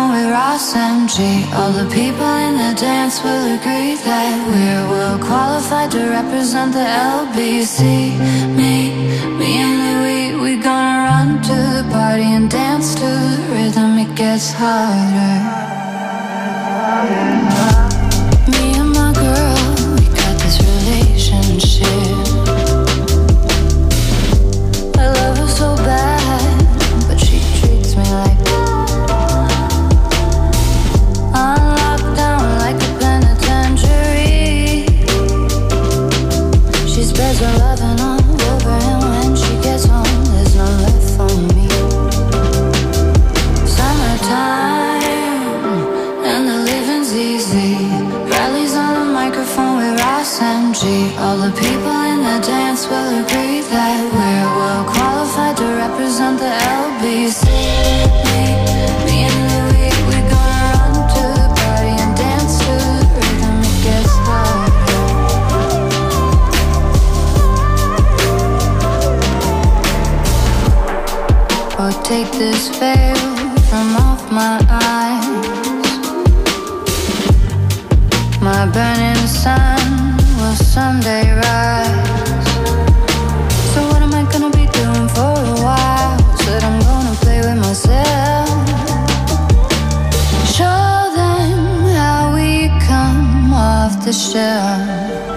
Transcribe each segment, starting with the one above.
microphone with Ross and G. All the people in the dance will agree that we're well qualified to represent the LBC. Me and Louis, we gonna run to the party and dance to the rhythm. It gets harder. Me and my girl, we got this relationship. I love her so bad, but she treats me like I'm locked down like a penitentiary. She spreads her loving all over, and when she gets home, there's no left for me. Summertime, and the living's easy. Rallies on the microphone with Ross and G. All the people in the dance will agree that we're well qualified to represent the LBC. Me and Louis, we gonna run to the party and dance to the rhythm. It gets harder. Oh, take this veil from off my eyes. My burning sun will someday rise. So what am I gonna be doing for a while? Said I'm gonna play with myself. Show them how we come off the shelf.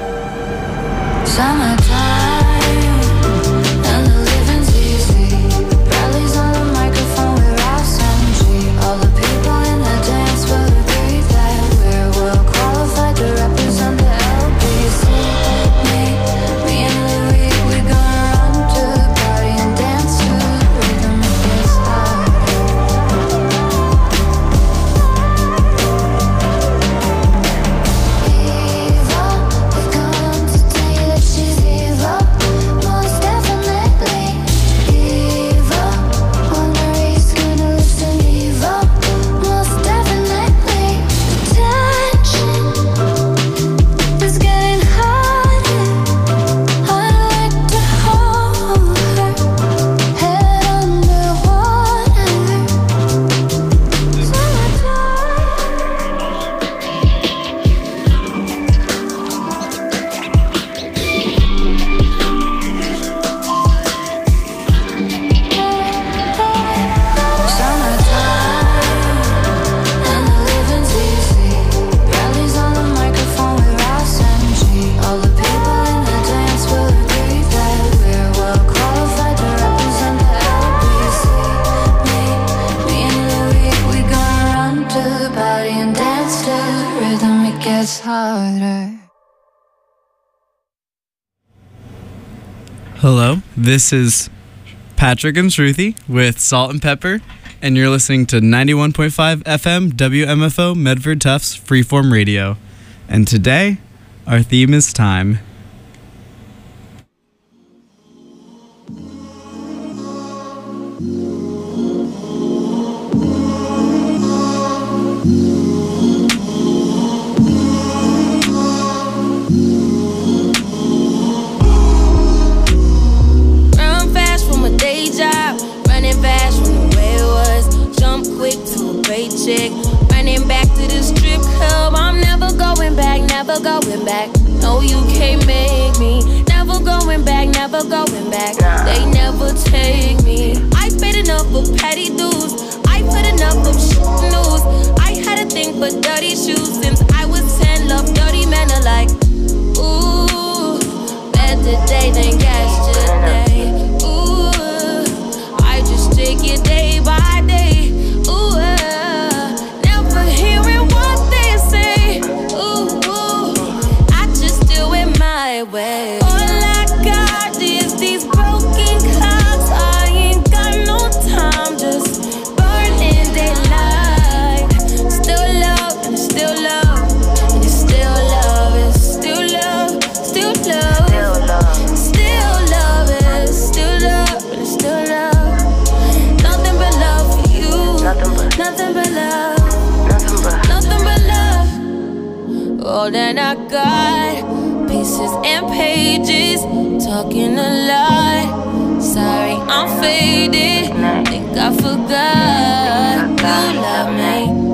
Summertime, and the living's easy. Rallies on the microphone with Ross and G. All the people in the dance will agree that we're well qualified to represent the LBC. Me and Louis, we gonna run to the party and dance to the rhythm. It gets harder. Evil, we come to tell you that she's evil, most definitely evil. Wonder he's gonna listen. Evil, most definitely. Attention is getting harder. I'd like to hold her head underwater. And the living's easy. Rallies on the microphone with Ross and G. All the people in the dance will agree that we're well qualified to represent the LBC. Me and Louis, we gonna run to the party and dance to the rhythm. It gets harder. Hello, this is Patrick and Shruti with Salt and Pepper, and you're listening to 91.5 FM WMFO Medford Tufts Freeform Radio. And today, our theme is time. Run fast from a day job, running fast from the way it was. Jump quick to a paycheck, running back to the strip club. I'm never going back, never going back. No, you can't make me. Never going back, never going back. They never take me. I paid enough for petty dues. I put enough of news. I had a thing for dirty shoes since I was 10. Love dirty men alike. Ooh, better day than yesterday. Ooh, I just take it day by day. Ooh, never hearing what they say. Ooh, I just do it my way. All I got is these broken clouds. I ain't got no time, just burning daylight. Still love and still love, and it's still love, it's still love, still love. Still love it, still love, and it's still love. Nothing but love for you. Nothing but love. Nothing but love. All that I got, pieces and pages, talking a lot. Sorry, I'm faded. Think I forgot you love me.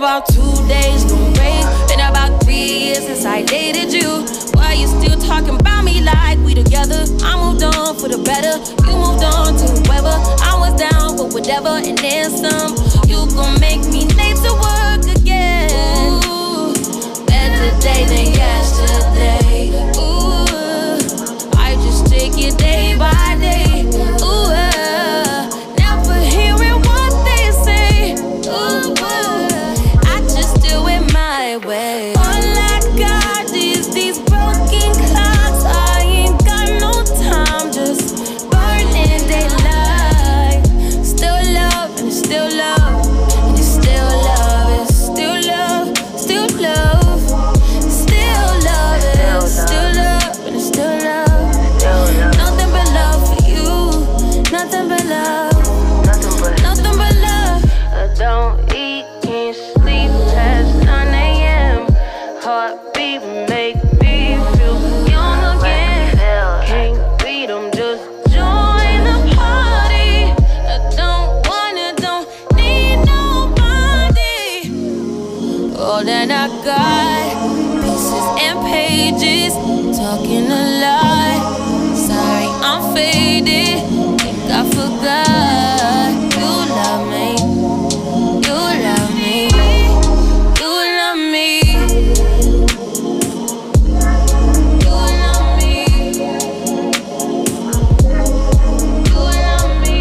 about 2 days, gon' break. Been about 3 years since I dated you. Why you still talking about me like we together? I moved on for the better. You moved on to whoever. I was down for whatever and then some. You gon' make me late to work again. Ooh, better day than yesterday. Ooh, I just take it day by day. Ooh, never hearing what they say. Ooh, I just do it my way. All I got is these broken clocks. I ain't got no time, just burning daylight. Still love and it's still love, and it's still love, it's still love, still love, still love, it's still love, and it's still love. Nothing but love for you, nothing but love, nothing but love. I don't eat, can't sleep past 9 a.m. Heartbeat make me feel young again. Can't beat 'em, just join the party. I don't need nobody. All that I got, pieces and pages, talking a lot. Sorry, I'm faded, think I forgot. You love me, you love me, you love me, you love me, you love me.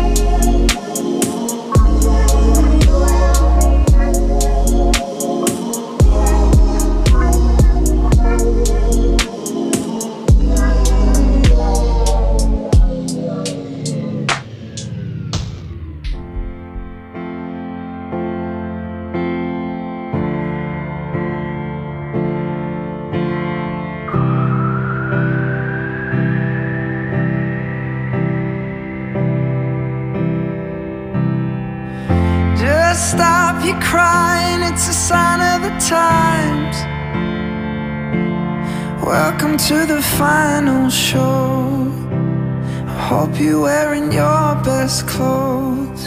Just stop your crying, it's a sign of the times. Welcome to the final show. I hope you're wearing your best clothes.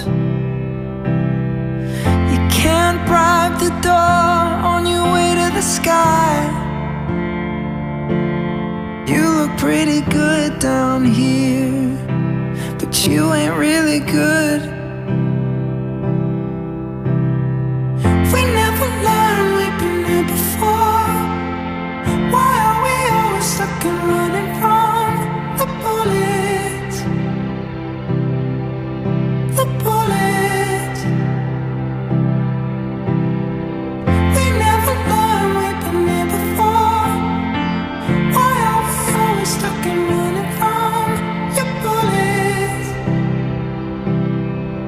You can't bribe the door on your way to the sky. You look pretty good down here, but you ain't really good. We never learned, we've been here before. Why are we always stuck and running from the bullets? The bullets. We never learned, we've been here before. Why are we always stuck and running from your bullets?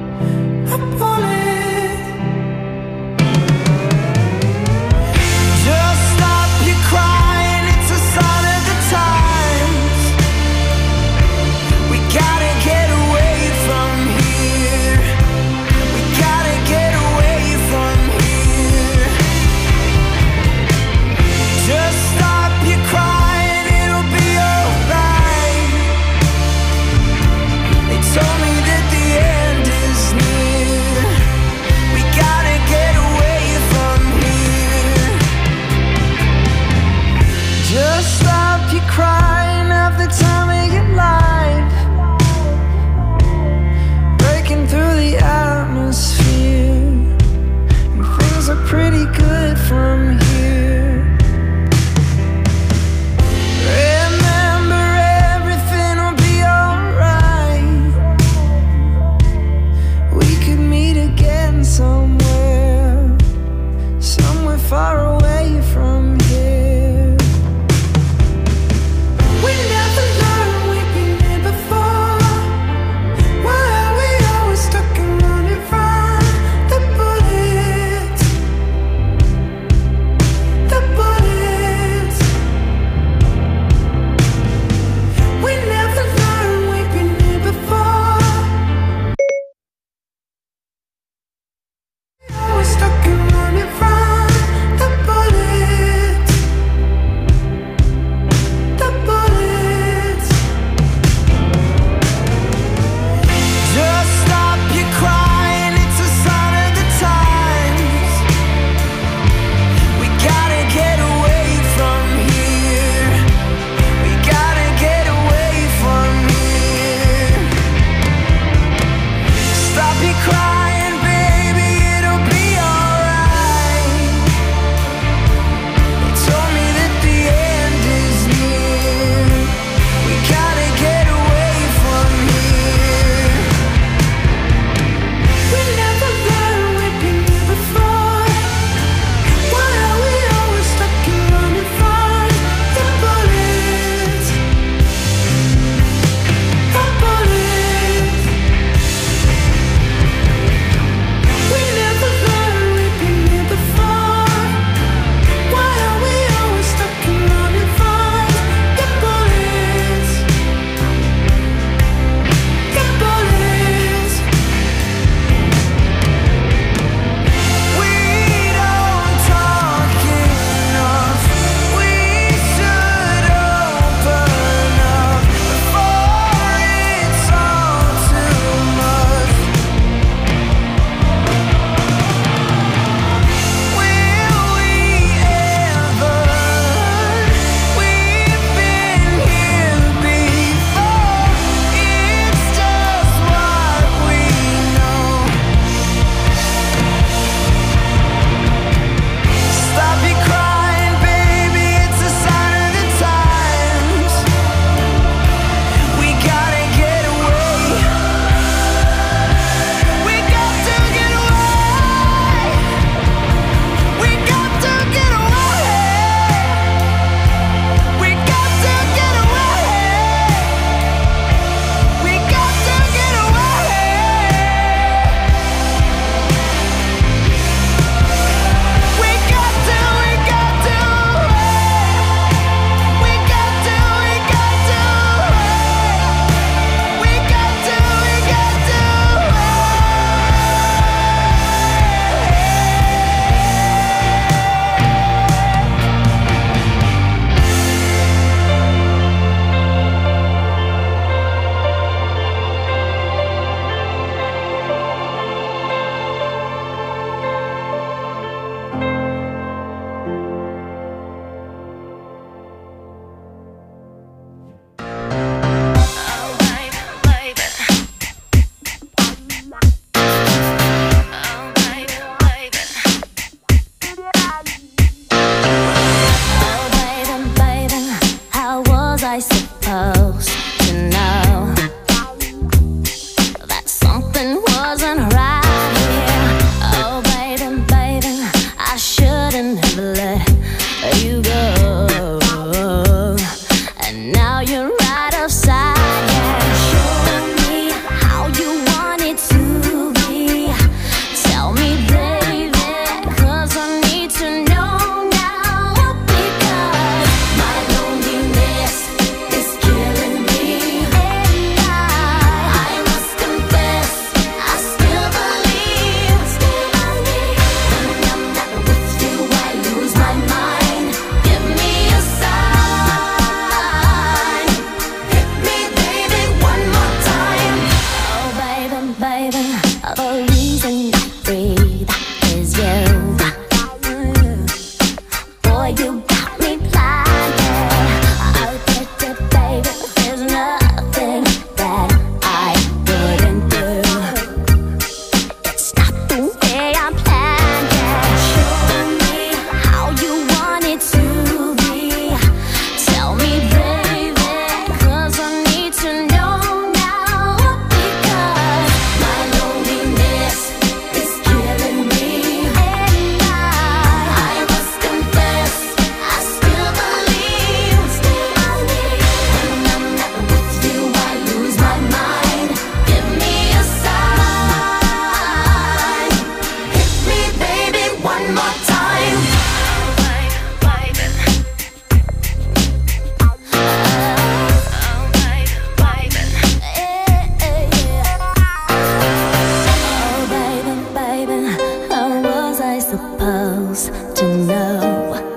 to know.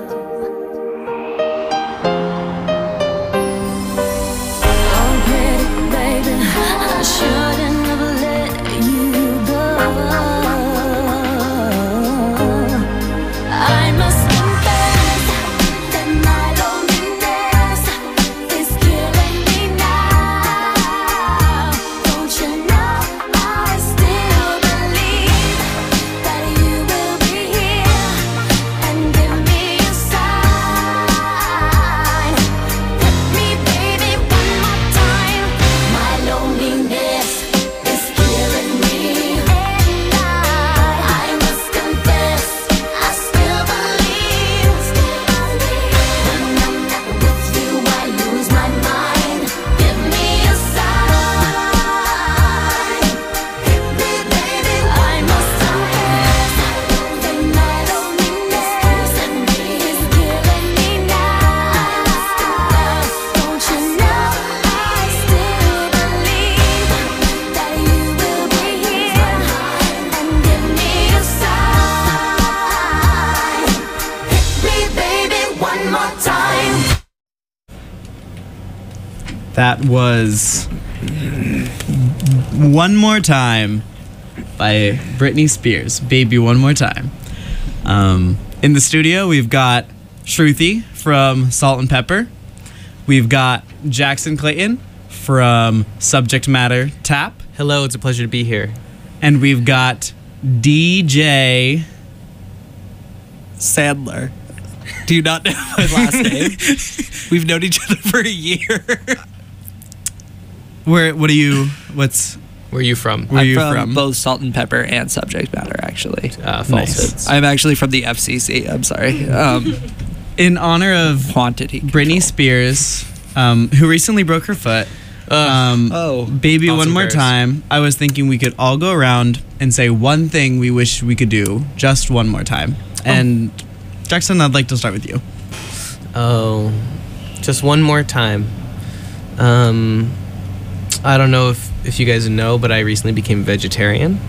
Oh, pretty baby, I shouldn't have let you go. I must confess that my loneliness is killing me now. Don't you know I still believe that you will be here and give me a sign. Hit me, baby, one more time. My loneliness is killing me, and I must confess I still believe. When I'm not with you, I lose my mind. Give me a sign. Hit me, baby, I must confess that my loneliness is killing me now. Don't you know I still believe that you will be here and give me a sign. Hit me, baby, one more time. That was One More Time by Britney Spears. Baby, one more time. In the studio, we've got Shruti from Salt and Pepper. We've got Jackson Clayton from Subject Matter Tap. Hello, it's a pleasure to be here. And we've got DJ. Sandler. Do you not know my last name? We've known each other for a year. Where are you from? Where are you I'm from? both Salt and Pepper and Subject Matter, actually. Falsehoods. I'm actually from the FCC. I'm sorry. In honor of Quantity Britney Spears, who recently broke her foot. Baby, Thoughts one and more prayers. time. I was thinking we could all go around and say one thing we wish we could do just one more time. And Jackson, I'd like to start with you. Oh, just one more time. I don't know if you guys know, but I recently became vegetarian.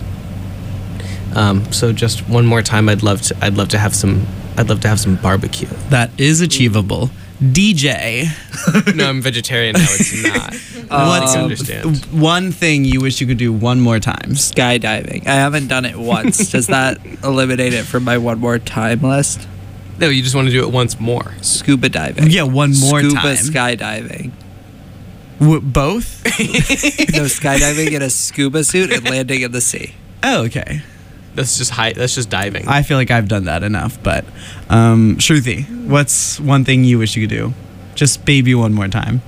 So just one more time, I'd love to have some barbecue. That is achievable. DJ, No, I'm vegetarian now. It's not. what's I understand. one thing you wish you could do one more time? skydiving. I haven't done it once. Does that eliminate it from my one more time list? No, you just want to do it once more. Scuba diving. Yeah, one more Scuba time. skydiving. Both? No, skydiving in a scuba suit and landing in the sea. Oh, okay. That's just diving. I feel like I've done that enough, but Shruti, what's one thing you wish you could do? Just baby one more time.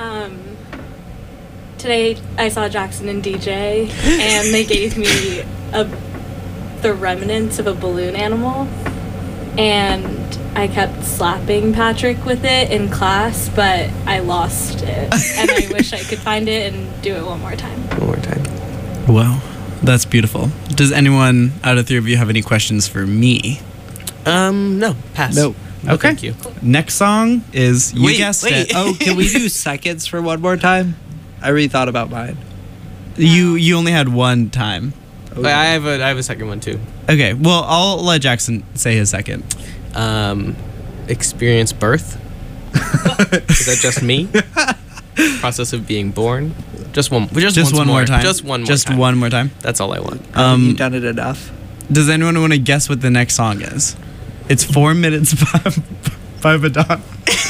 Today I saw Jackson and DJ, and they gave me the remnants of a balloon animal, and I kept slapping Patrick with it in class, but I lost it, and I wish I could find it and do it one more time. One more time. Wow, that's beautiful. Does anyone out of the three of you have any questions for me? No, pass. Nope. No, Okay. Thank you. Next song is you guessed it. Oh, can we do seconds for one more time? I really thought about mine. You only had one time. But I have a second one too. Okay, well I'll let Jackson say his second. Experience birth. Is that just me? Process of being born. Just one more time. Just one more Just time. one more time. That's all I want. Have you done it enough? Does anyone want to guess what the next song is? It's 4 minutes by Madonna.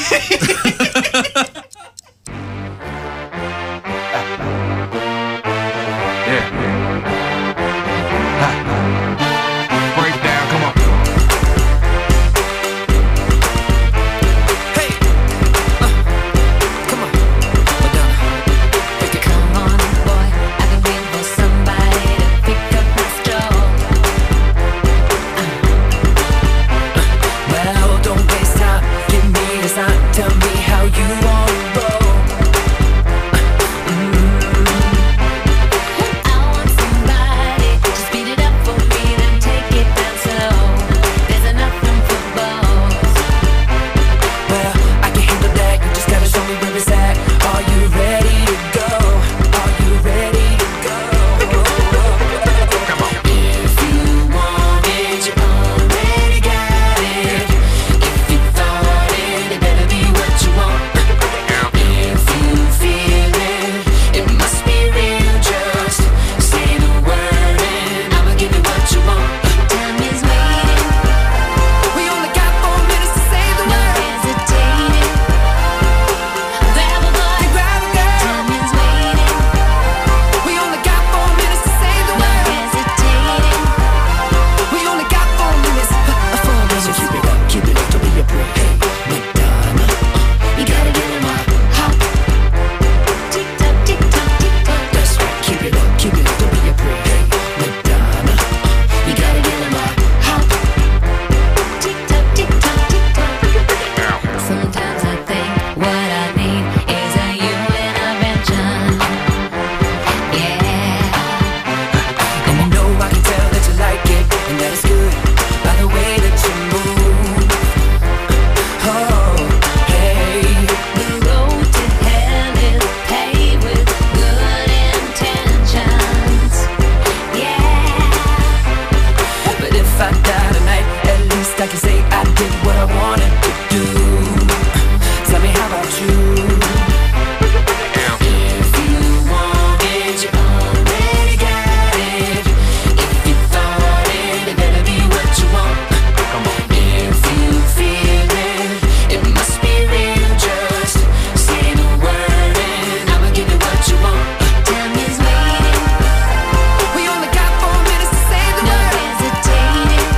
Breakdown, come on. Hey, come on, Madonna, pick it. Come on, boy, I've been waiting for somebody to pick up my straw. Well, don't waste time, give me the sign, tell me did what I wanted to do. Tell me, how about you? If you want it, you already got it. If you thought it, it better be what you want. If you feel it, it must be real. Just say the word and I'ma give you what you want. Time is waiting, We only got 4 minutes to say the no word. hesitating.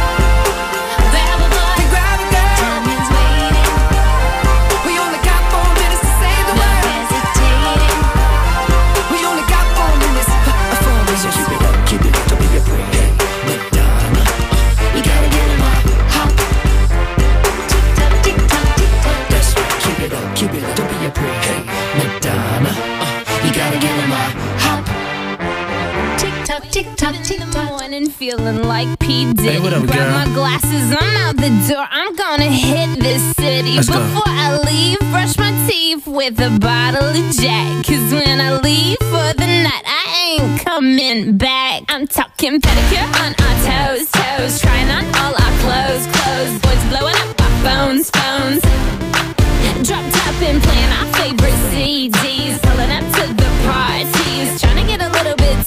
Grab a boy, Grab it, girl. time is waiting, We only got 4 minutes to say the no word. hesitating. We only got 4 minutes. 4 minutes. Keep it up, don't be afraid. Hey, Madonna, you gotta get in my hop. Tick tock, tick tock, tick tock. That's right, keep it up, don't be afraid. Hey, Madonna, you gotta get in my hop. Tick tock, tick tock, tick In the tock. morning, feeling like P. Diddy. Hey, what up, Grab girl? my glasses, I'm out the door. I'm gonna hit this city. Let's go. Before I leave, brush my teeth with a bottle of Jack. 'Cause when I leave for the night, I ain't coming back. I'm talking pedicure on our toes, toes. Trying on all our clothes, clothes. Boys blowing up our phones, phones. Drop top and playing our favorite CDs. Pulling up to the parties. Trying to get a little bit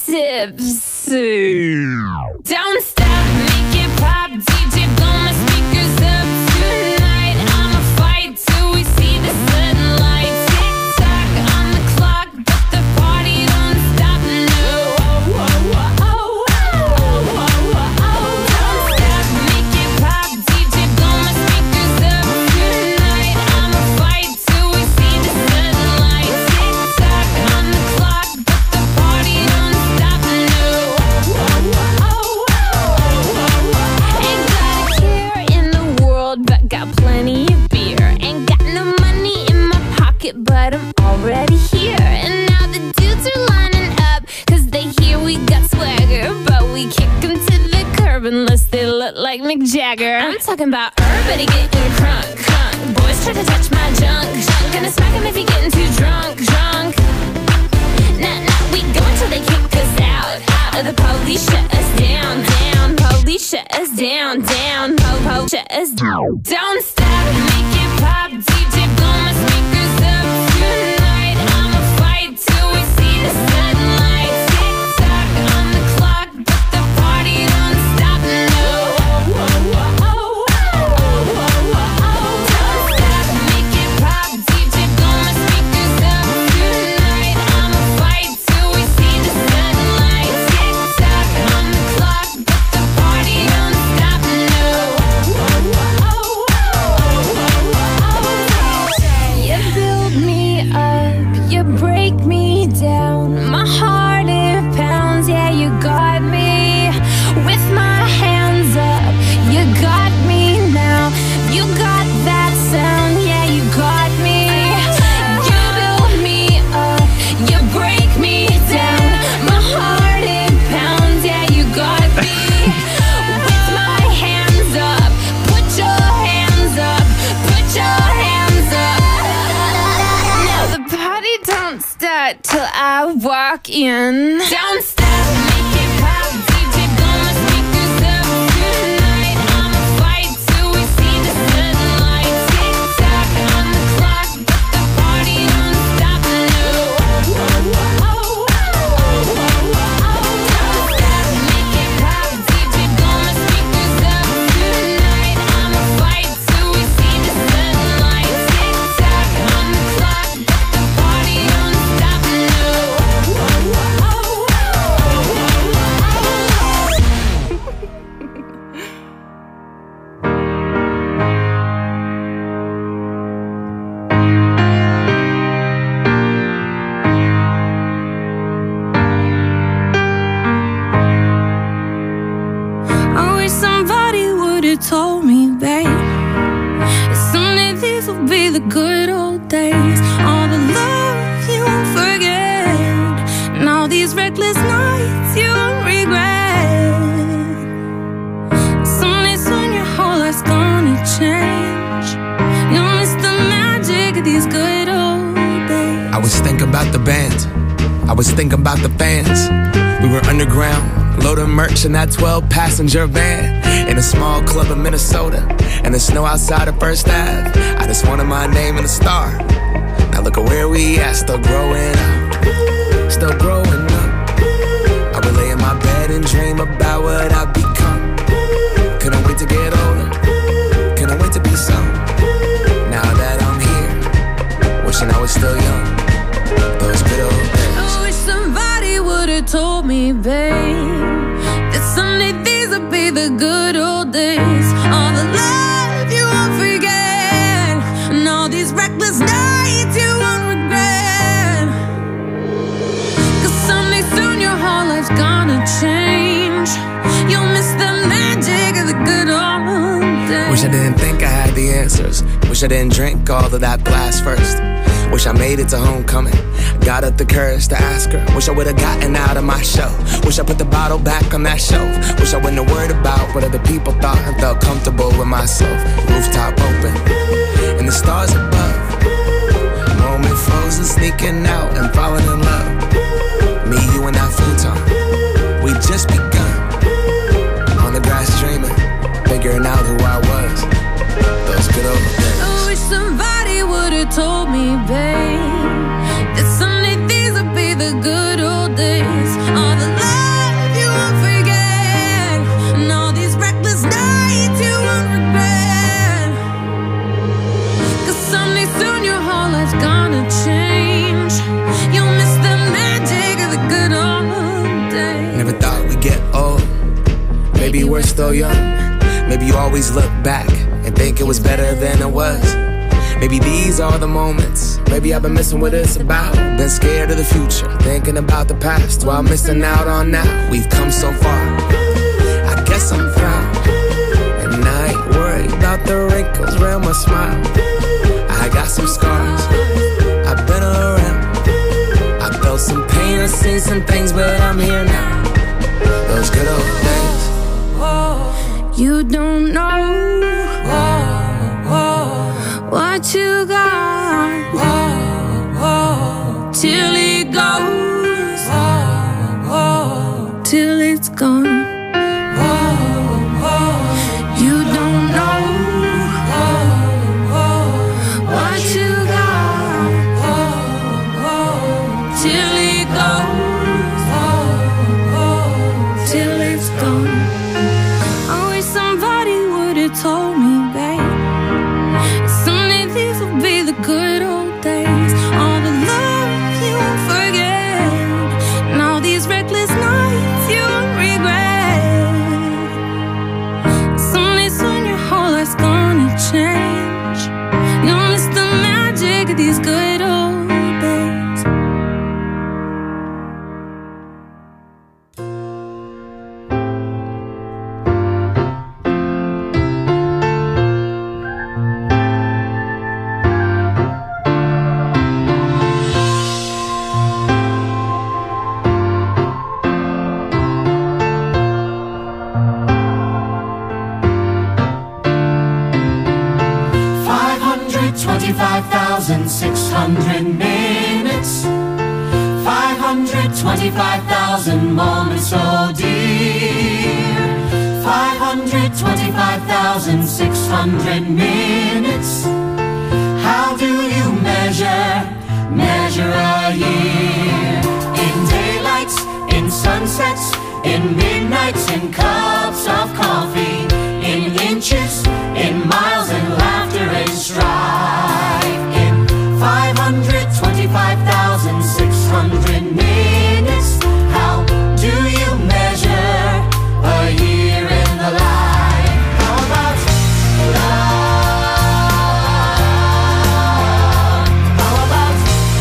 tipsy. Don't stop, make it pop. DJ, blow my speakers up tonight. I'ma fight till we see the sunlight. Tick tock on the clock, but the party don't stop. No. Oh, oh, oh, oh, oh, oh, oh, oh. Don't stop, make it pop. DJ, blow my speakers up tonight. I'ma fight till we see the sunlight. Tick tock on the clock, but the party don't stop. No. Oh, oh, oh, oh, oh. Ain't got a care in the world, but got plenty of beer. Ain't got no money in my pocket, but I'm already here. And now the dudes are lining up, 'cause they hear we got swagger. But we kick 'em to the curb unless they look like Mick Jagger. I'm talking about everybody getting crunk, crunk. Boys try to touch my junk, junk. Gonna smack 'em if you're getting too drunk, drunk. Nah, nah, we go until they kick us out, out. Or the police shut us down, down. Police shut us down, down. Po, shut us down. Don't stop, make it pop. DJ, blow my speakers up tonight. I'ma fight till we see the sunlight. Tick tock on the clock, but the party don't stop. No. Oh, oh, oh, oh, oh, oh, oh, oh. Don't stop, make it pop. DJ, blow my speakers up tonight. I'ma fight till we see the sunlight. Tick tock on the clock, but the party don't stop. No. Oh, oh, oh, oh, oh, oh. You build me up, you break me down. My heart it pounds, yeah, you got me. With my hands up, you got me now. You got that sound, yeah, you got me. You build me up, you break me down. My heart it pounds, yeah, you got me. With my hands up, put your hands up, put your hands up. Now the party don't start till I walk in. Don't stop, make it pop. DJ, blow my speakers up tonight. I'ma fight till we see the sunlight. Tick tock on the clock, but the party don't stop. No. Oh, oh, oh, oh, oh, oh, oh. Don't stop, make it pop. DJ, blow my speakers up tonight. I'ma fight till we see the sunlight. Tick tock on the clock, but the party don't stop. No. Oh, oh, oh, oh, I wish somebody would've told me, babe, that someday these will be the good old days. All the love you won't forget, and all these reckless nights you won't regret. Someday soon your whole life's gonna change. You'll miss the magic of these good old days. I was thinking about the band, I was thinking about the fans. We were underground, Loading merch in that 12-passenger van in a small club in Minnesota, and the snow outside of First Ave. I just wanted my name and a star. Now look at where we at, still growing up, still growing up. I would lay in my bed and dream about what I've become. Couldn't wait to get older, couldn't wait to be some. Now that I'm here, wishing I was still young. Those good old days. I wish somebody would've told me, babe, that someday these would be the good old days. All the love you won't forget, and all these reckless nights you won't regret. Cause someday soon your whole life's gonna change. You'll miss the magic of the good old days. Wish I didn't think I had the answers. Wish I didn't drink all of that glass first. Wish I made it to homecoming, got up the courage to ask her. Wish I would've gotten out of my shell. Wish I put the bottle back on that shelf. Wish I wouldn't have worried about what other people thought and felt comfortable with myself. Rooftop open, and the stars above. Moment frozen, sneaking out and falling in love. Me, you, and that futon, we just begun. On the grass dreaming, figuring out who I was. Those good old days. I wish somebody would've told me, babe, that someday these would be the good old days. All the love you won't forget, and all these reckless nights you won't regret. Cause someday soon your whole life's gonna change. You'll miss the magic of the good old days. Never thought we'd get old. Maybe we're still young. Maybe you always look back and think it was better than it was. Maybe these are the moments. Maybe I've been missing what it's about. Been scared of the future, thinking about the past while missing out on now. We've come so far, I guess I'm proud. And I ain't worried about the wrinkles around my smile. I got some scars, I've been around. I felt some pain, I've seen some things, but I'm here now. Those good old days. You don't know what you got till it goes, till it's gone. You don't know what you got till it goes, till it's gone. I wish somebody would've told me, babe, someday these will be the good old days. All the love you won't forget, and all these reckless nights you won't regret. Someday soon your whole life's gonna change. You'll miss the magic of these good old days. minutes, 525,000 moments, oh dear. 525,600 minutes. How do you measure a year? In daylights, in sunsets, in midnights, in cups of coffee, in inches, in miles, in laughter and strife. In 525,600 minutes, how do you measure a year in the life? How about love? How about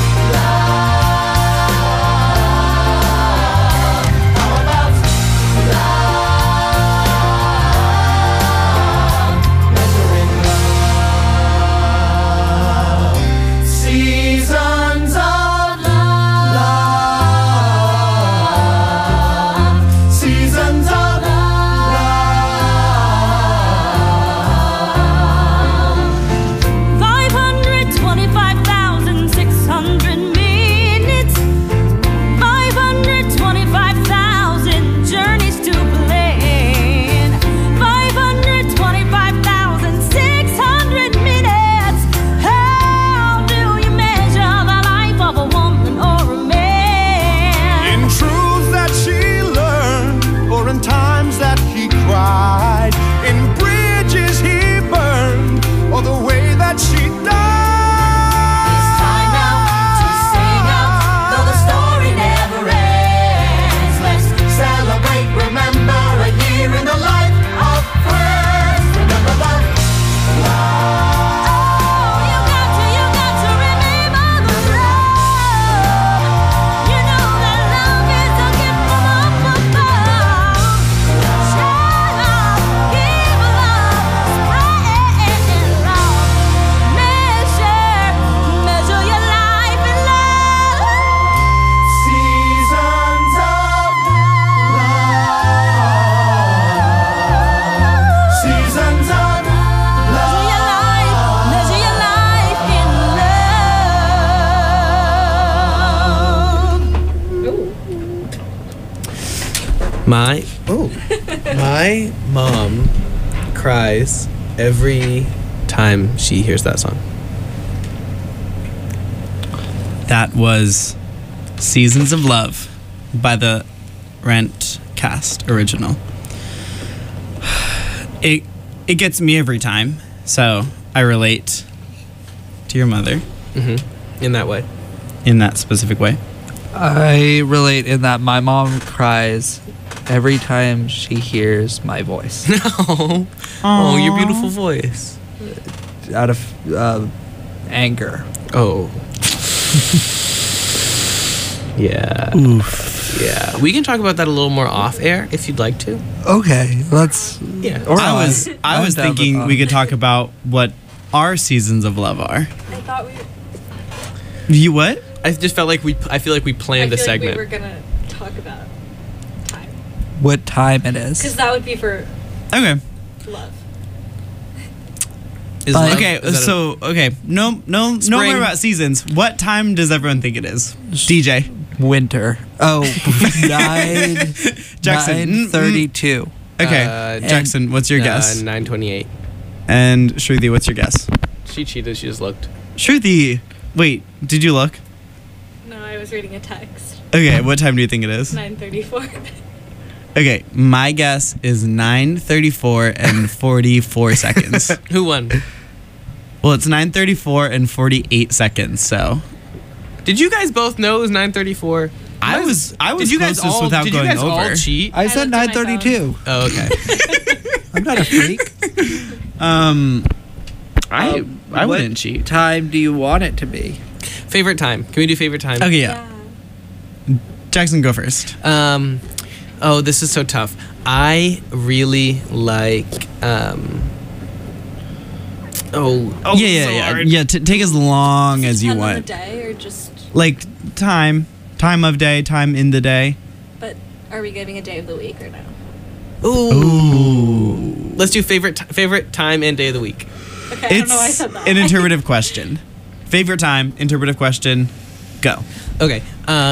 love? How about love? Measuring love. My mom cries every time she hears that song. That was Seasons of Love by the Rent cast original. It gets me every time, so I relate to your mother In that way. in that specific way. I relate in that my mom cries every time she hears my voice Oh, your beautiful voice. out of anger. Oh. Yeah. Yeah. We can talk about that a little more off air if you'd like to. Okay, let's. Yeah. Or I was down with thinking that. we could talk about what our seasons of love are. I thought we. You what? I just felt like I feel like we planned I a feel segment. like we were gonna talk about time, What time it because is? that would be for Okay. love. Is Like- love- Okay, is that a- so no more Spring. about seasons. What time does everyone think it is? DJ. Winter. Oh, 9. Jackson. 9:32. Okay. Jackson, what's your guess? 9:28. And Shruti, what's your guess? She cheated. She just looked. Shruti, wait, did you look? No, I was reading a text. Okay, what time do you think it is? 9:34. Okay, my guess is 9:34 and 44 seconds. Who won? Well, it's 9:34 and 48 seconds, so Did you guys both know it was 9:34? I was Did you guys closest all? without Did you going guys all over. cheat? I said looked at my 9:32. Oh, okay. I'm not a freak. I What wouldn't cheat. time do you want it to be? Favorite time? Can we do favorite time? Okay, yeah. Jackson, go first. Oh, this is so tough. I really like. Yeah. Take as long as you Depend on the want. day or just. Like time of day, time in the day. But are we giving a day of the week or no? Ooh. Let's do favorite time and day of the week. Okay, I don't know why I It's said that. an interpretive question. Favorite time, interpretive question. Go. Okay.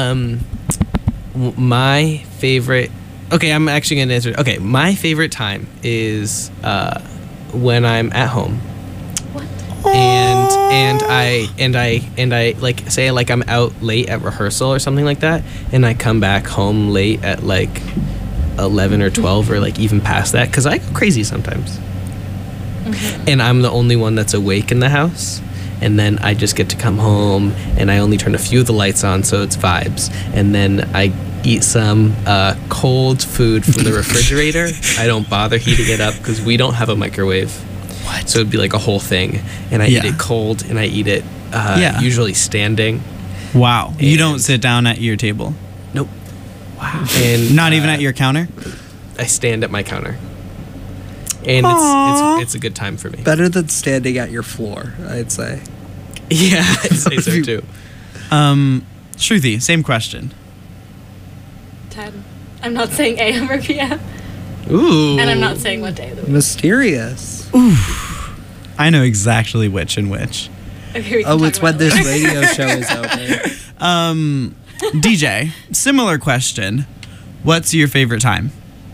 My favorite. Okay, I'm actually gonna answer. Okay, my favorite time is when I'm at home. What? And I like say like I'm out late at rehearsal or something like that, and I come back home late at like 11 or 12 or like even past that, because I go crazy sometimes. And I'm the only one that's awake in the house, and then I just get to come home and I only turn a few of the lights on, so it's vibes, and then I eat some cold food from the refrigerator. I don't bother heating it up because we don't have a microwave. What? So it'd be like a whole thing, and I eat it cold, and I eat it usually standing. Wow. You And- don't sit down at your table. Nope. Wow. And Not even at your counter? I stand at my counter, and it's a good time for me. Better than standing at your floor, I'd say. Yeah, I'd say so too. Shruti, same question. 10. I'm not saying AM or PM. Ooh. And I'm not saying what day of the week. Mysterious. I know exactly which and which. Okay, we can Oh, talk it's when about this it. radio show is over. DJ, similar question. What's your favorite time?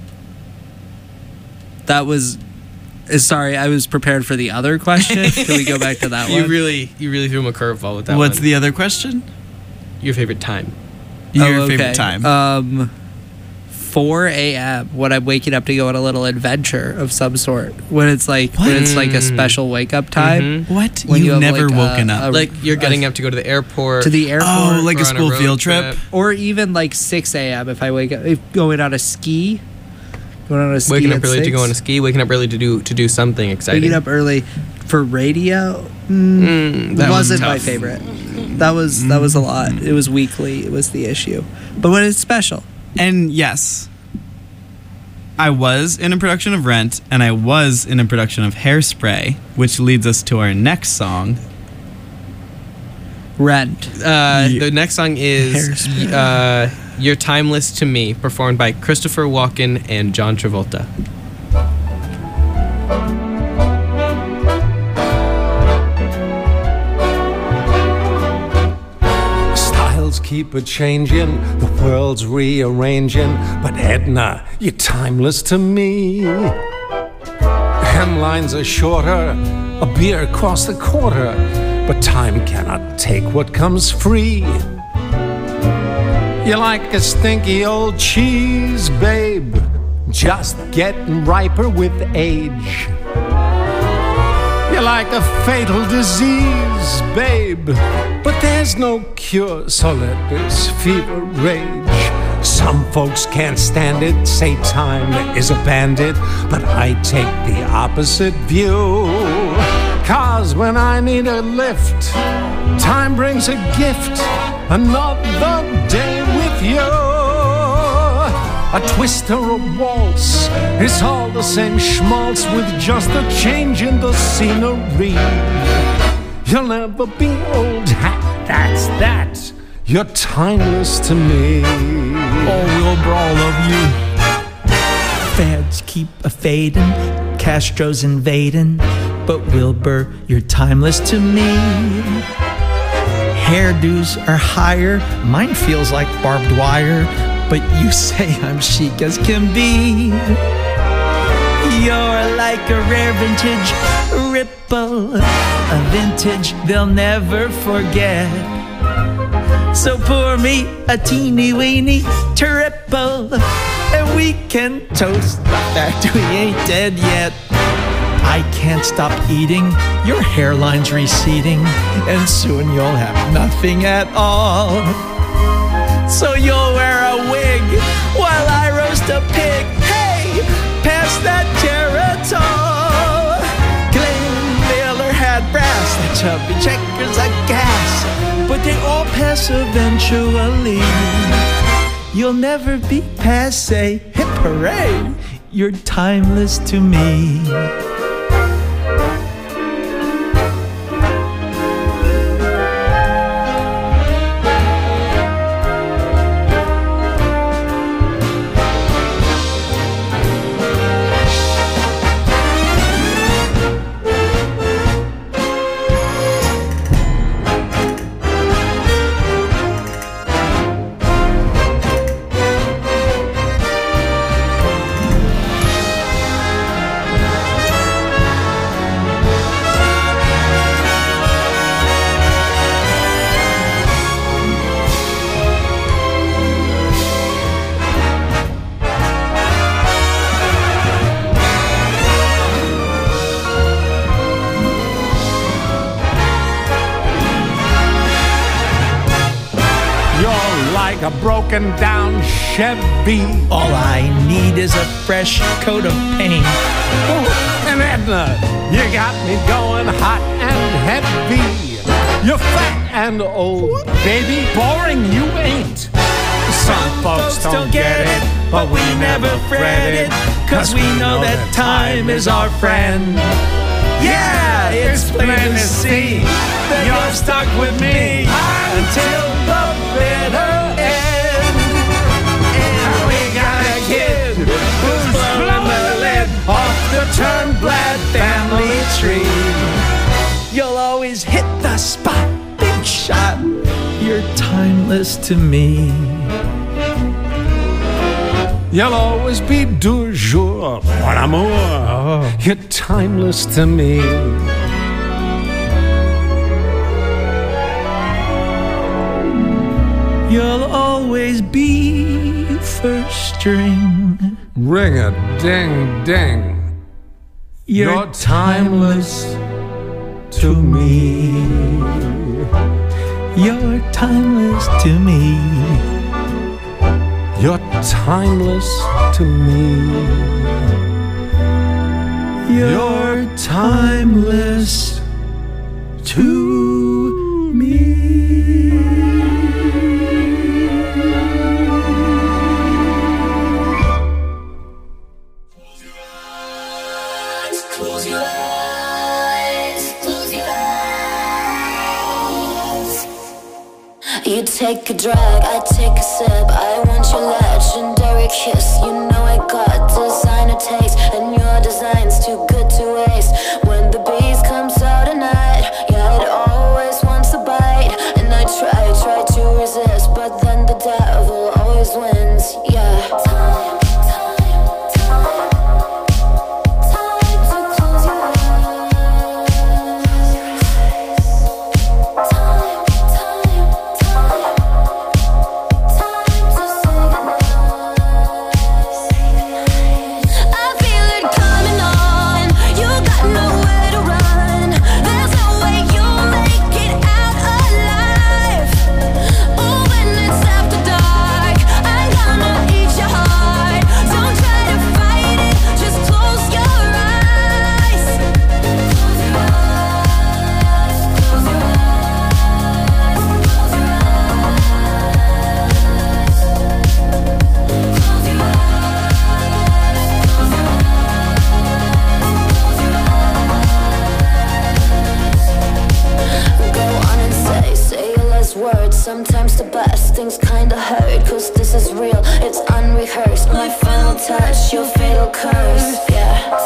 That was. Sorry, I was prepared for the other question. Can we go back to that You one? really threw him a curveball with that What's one. the other question? Your favorite time? Your favorite time. 4 a.m. when I'm waking up to go on a little adventure of some sort. When it's like a special wake up time. What? When you You've have, never like, woken a- up. Like you're getting up to go to the airport. To the airport. Oh, like or a on school road field trip? Or even like 6 a.m. if I wake up, if going on a ski. Going on a ski Waking at up early to 6. go on a ski. Waking up early to do something exciting. Waking up early for radio That wasn't one's my tough. favorite. That was a lot. It was weekly. It was the issue. But when it's special, And yes, I was in a production of Rent, and I was in a production of Hairspray, which leads us to our next song. Rent. The next song is "You're Timeless to Me," performed by Christopher Walken and John Travolta. Styles keep a changing, the world's rearranging, but Edna, you're timeless to me. Hemlines are shorter, a beer costs a quarter, but time cannot take what comes free. You're like a stinky old cheese, babe, just getting riper with age. You're like a fatal disease, babe, but there's no cure, so let this fever rage. Some folks can't stand it, say time is a bandit, but I take the opposite view. 'Cause when I need a lift, time brings a gift, another day with you. A twist or a waltz, it's all the same schmaltz with just a change in the scenery. You'll never be old hat, that's that. You're timeless to me. Oh, Wilbur, all of you. Fads keep a fading, Castro's invading, but Wilbur, you're timeless to me. Hairdos are higher, mine feels like barbed wire, but you say I'm chic as can be. You're like a rare vintage ripple, a vintage they'll never forget. So pour me a teeny weeny triple, and we can toast the fact we ain't dead yet. I can't stop eating, your hairline's receding, and soon you'll have nothing at all. So you'll wear a wig while I roast a pig. Hey, pass that Geritol. Glenn Miller had brass, the chubby checkers a gas, but they all pass eventually. You'll never be passé, hip hooray, you're timeless to me. A broken down Chevy. All I need is a fresh coat of paint. Oh, and Edna, you got me going hot and heavy. You're fat and old, baby, boring you ain't. Some folks don't get it, but we never fret it, 'cause we know that time is our friend. Yeah, it's plain to see that you're stuck with me until the bitter end. And we got a kid who's blowing the lid off the Turnblad family tree. You'll always hit the spot, big shot. You're timeless to me. You'll always be du jour, mon amour. You're timeless to me. You'll always be first string. Ring-a-ding-ding. You're timeless to me. You're timeless to me. You're timeless to me. You're timeless to me. Close your eyes, close your eyes. You take a drag, I take a sip. I want your legendary kiss. You know I got designer taste, and your design's too good to waste. When the beast comes out at night, yeah, it always wants a bite. And I try to resist, but Sometimes the best things kinda hurt, cause this is real, it's unrehearsed. My final touch, your fatal curse, yeah.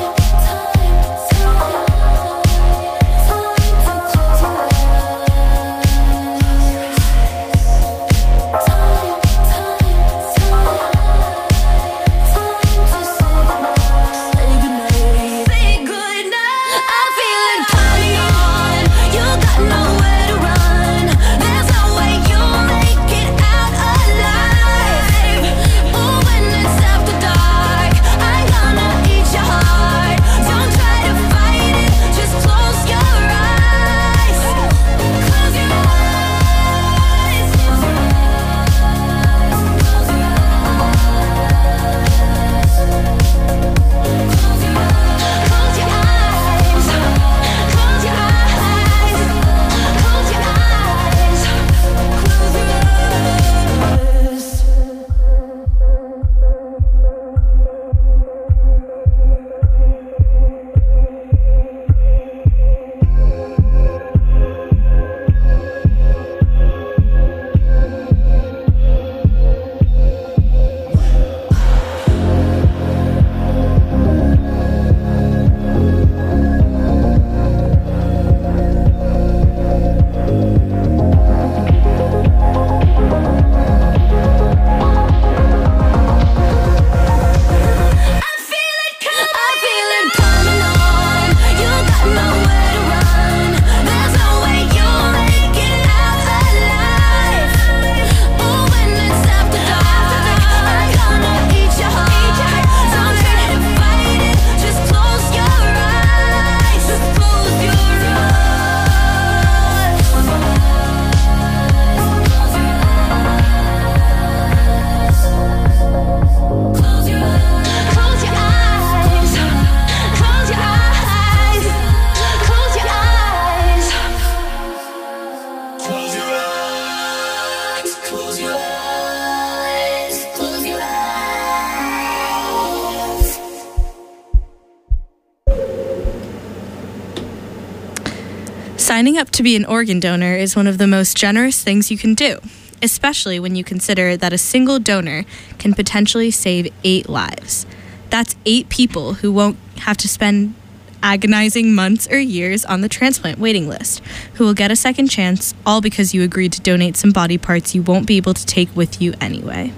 Signing up to be an organ donor is one of the most generous things you can do, especially when you consider that a single donor can potentially save 8 lives. That's 8 people who won't have to spend agonizing months or years on the transplant waiting list, who will get a second chance, all because you agreed to donate some body parts you won't be able to take with you anyway.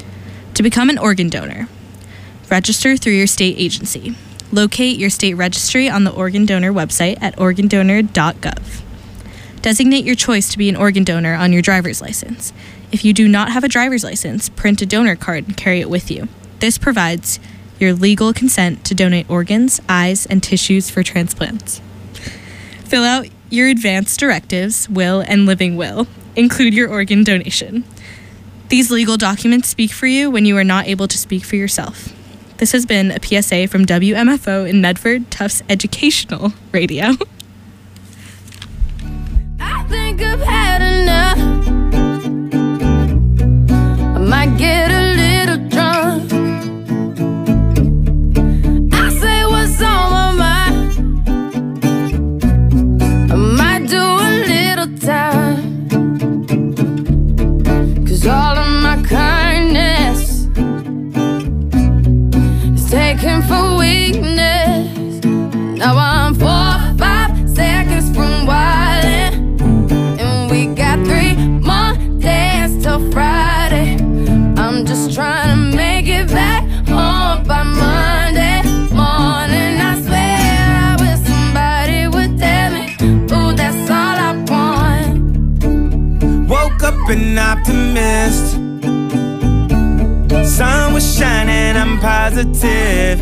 To become an organ donor, register through your state agency. Locate your state registry on the organ donor website at organdonor.gov. Designate your choice to be an organ donor on your driver's license. If you do not have a driver's license, print a donor card and carry it with you. This provides your legal consent to donate organs, eyes, and tissues for transplants. Fill out your advance directives, will, and living will. Include your organ donation. These legal documents speak for you when you are not able to speak for yourself. This has been a PSA from WMFO in Medford, Tufts Educational Radio. I think I've had enough. I might get a little drunk. I say what's on my mind. I might do a little time. 'Cause all of my kindness taken for weakness. Now I'm 4 or 5 seconds from wildin', and we got 3 more days till Friday. I'm just trying to make it back home by Monday morning. I swear I wish somebody would tell me, ooh, that's all I want. Woke up an optimist. Sun was shining, I'm positive.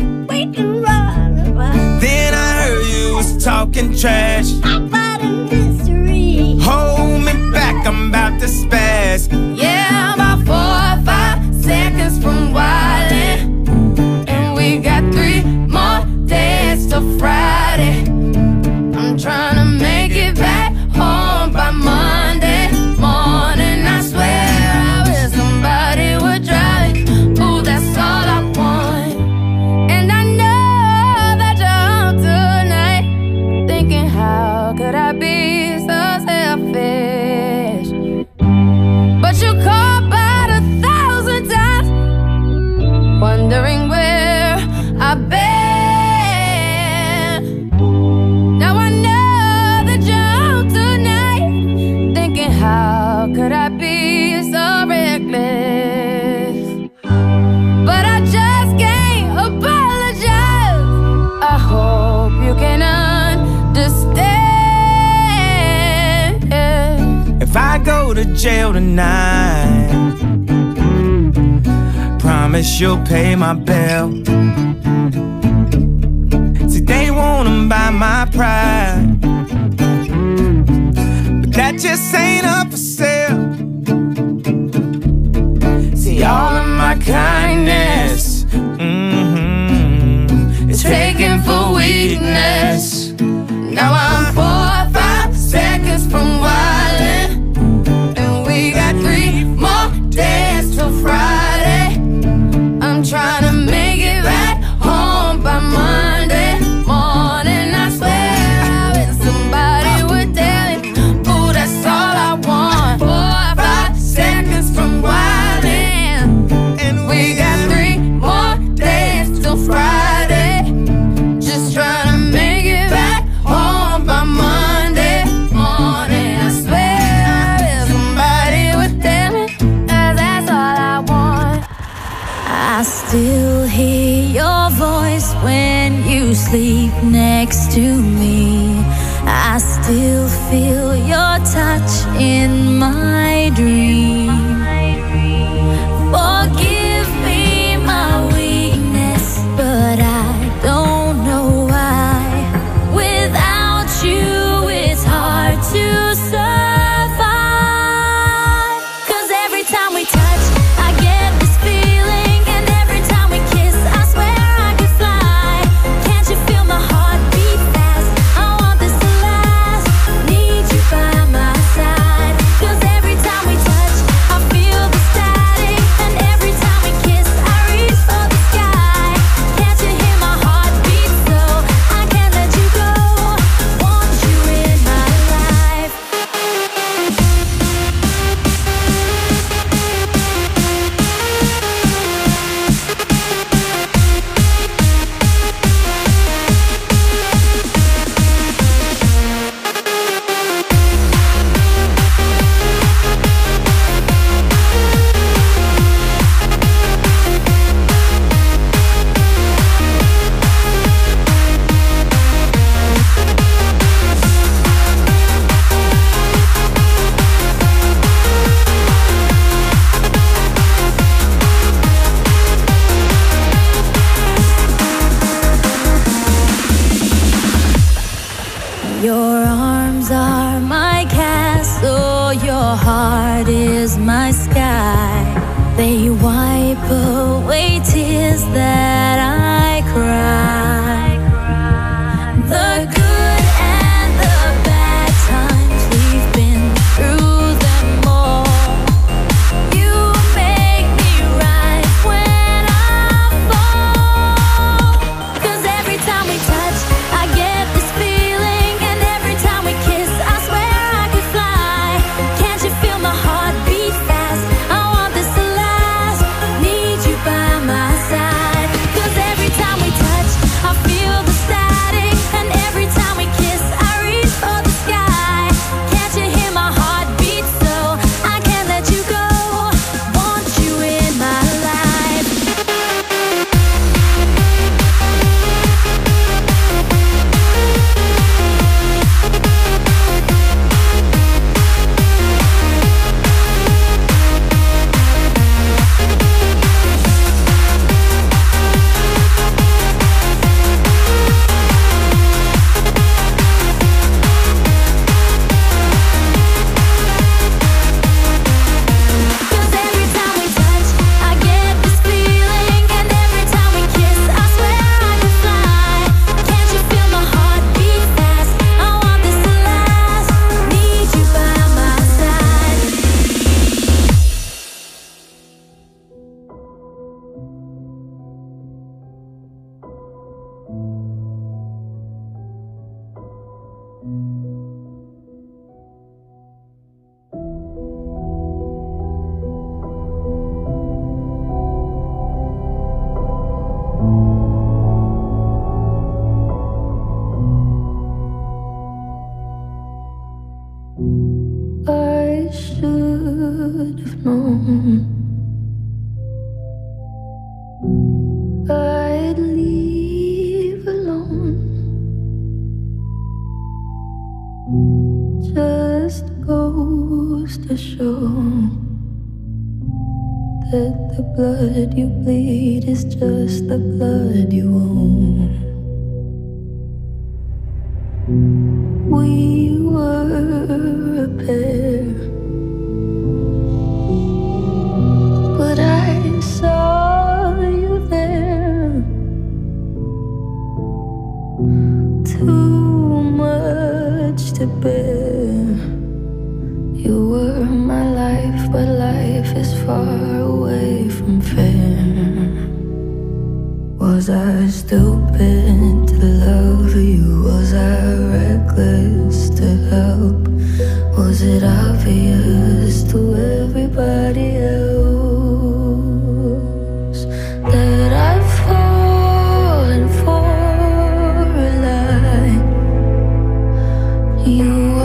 Then I heard you was talking trash about a mystery. Hold me back, I'm about to spaz. Yeah, about 4 or 5 seconds from wildin', and we got 3 more days till Friday. I'm trying to make it back home by Monday morning. I swear I wish somebody would drive me. Ooh, that's all I want. And I know that you're home tonight, thinking how could I to jail tonight. Promise you'll pay my bill. See, they wanna buy my pride, but that just ain't up for sale. See, all of my kindness is taken for weakness. Now I'm 4 or 5 seconds from wildin', and we got 3 more days till Friday. I'm trying to make it back home by Monday morning. I swear I wish somebody would tell me, ooh, that's all I want. 4 or 5 seconds from wildin', and we got 3 more days till Friday. Just trying to make it back home by Monday morning. I swear I wish somebody would tell me, 'cause that's all I want. I still hear your voice when you sleep next to me. I still feel your touch in my dream. Forgive me my weakness, but I don't know why. Without you, it's hard to survive. 'Cause every time we touch, I get this feeling, and every time we kiss, I swear I could fly. Can't you feel my heart beat fast? I want this to last. Need you by my side. 'Cause every time we touch, I feel the static, and every time we kiss, I reach for the sky. Can't you hear my heart beat so I can't let you go? Want you in my life. Your arms are my castle, your heart is my sky. They wipe away tears that I cry. The good and the bad times, we've been through them all. You make me rise when I fall. 'Cause every time we touch, I get this feeling, and every time we kiss, I swear I could fly. Can't you feel my heart beat fast? I want this to last. Need you by my side. 'Cause every time we touch, I feel the static, and every time we kiss, I reach for the sky. Can't you hear my heart beat so I can't let you go? Want you in my life. Cause every time we touch, I get this feeling, and every time we kiss, I swear I could fly. Can't you feel my heart beat fast? I want this to last. Need you by my side. I should have known I'd leave alone. Just go goes to show that the blood you bleed is just the blood you own. We were a pair, but I saw you there. Too much to bear. You were my life, but life is far away from fair. Was I stupid to love you? Was I reckless to help? Was it obvious to everybody else that I've fallen for a lie? You